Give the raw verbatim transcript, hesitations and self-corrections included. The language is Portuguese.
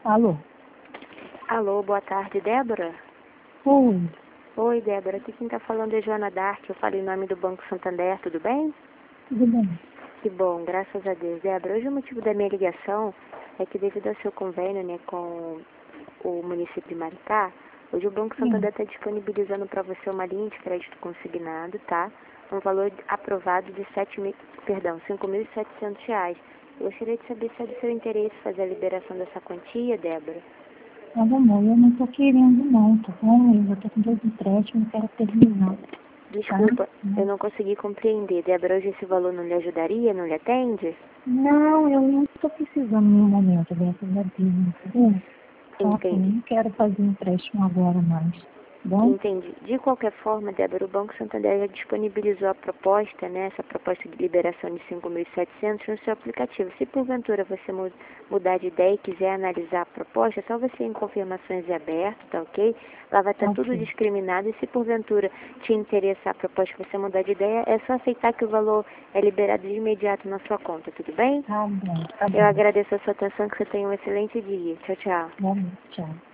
Alô? Alô, boa tarde, Débora? Oi, Oi, Débora, aqui quem está falando é Joana Dark, eu falei em nome do Banco Santander, tudo bem? tudo bem? Que bom, graças a Deus. Débora, hoje o motivo da minha ligação é que devido ao seu convênio, né, com o município de Maricá, hoje o Banco Sim. Santander está disponibilizando para você uma linha de crédito consignado, tá? Um valor aprovado de sete mil, perdão, cinco mil e setecentos reais. Eu gostaria de saber se é do seu interesse fazer a liberação dessa quantia, Débora. Mas, amor, eu não tô querendo não, tá bom? Eu já tô com dois empréstimos, quero terminar, tá? Desculpa, eu não consegui compreender. Débora, hoje esse valor não lhe ajudaria, não lhe atende? Não, eu não tô precisando no momento dessa da vida, tá bom? Só que eu Entendi. não quero fazer empréstimo agora mais, tá bom? Entendi. De qualquer forma, Débora, o Banco Santander já disponibilizou a proposta, né, essa proposta de liberação de cinco mil e setecentos no seu aplicativo. Se porventura você mu- mudar de ideia e quiser analisar a proposta, é só você ir em confirmações e aberto, tá ok? Lá vai estar tudo Ok, discriminado e se porventura te interessar a proposta e você mudar de ideia, é só aceitar que o valor é liberado de imediato na sua conta, tudo bem? tá bom, tá Eu bom. agradeço a sua atenção, que você tenha um excelente dia. Tchau, tchau. Vamos, tchau.